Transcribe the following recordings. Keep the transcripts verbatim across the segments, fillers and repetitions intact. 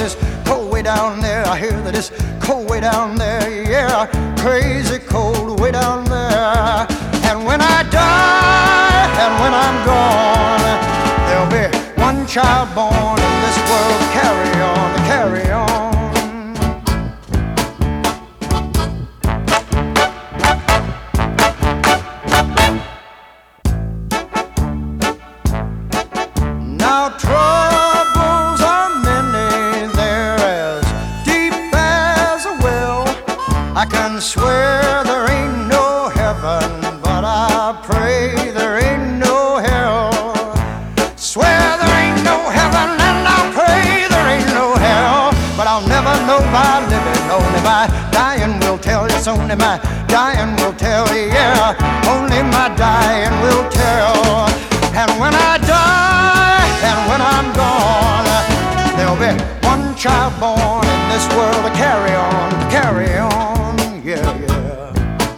it's cold way down there. I hear that it's cold way down there. Yeah, crazy cold way down there. And when I die and when I'm gone, there'll be one child born in this world. Carry on, carry on. Now troubles are many, they're as deep as a well. I can swear there ain't no heaven, but I pray there ain't no hell. Swear there ain't no heaven and I pray there ain't no hell. But I'll never know by living, only by dying will tell. It's only my dying will tell, yeah. Only my dying will tell. And when I die and when I'm gone, there'll be one child born in this world to carry on, to carry on, yeah, yeah.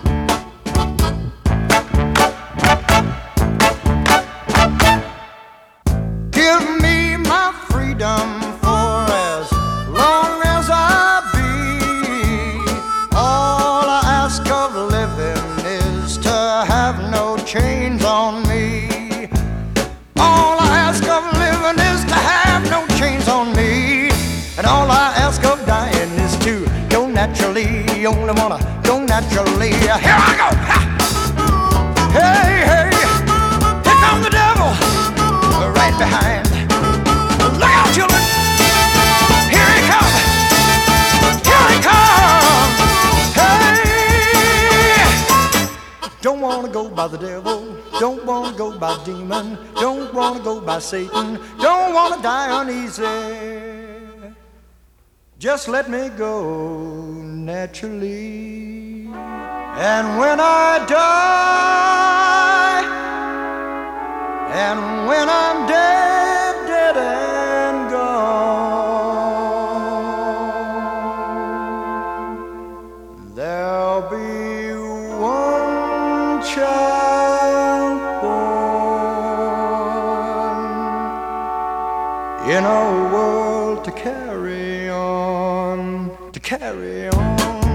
Give me my freedom for as long as I be. All I ask of living is to have no chains on me. All I ask of living is to have no chains on me. And all I ask of dying is to go naturally. You only wanna go naturally. Here I go! Ha! Hey, hey! Here comes the devil! Right behind. Look out, children! Here he comes! Here he comes! Hey! Don't wanna go by the devil. Don't wanna go by demon. Don't wanna go by Satan. Don't wanna die uneasy. Just let me go naturally. And when I die, and when I'm dead, dead and gone, there'll be one child in a world to carry on, to carry on.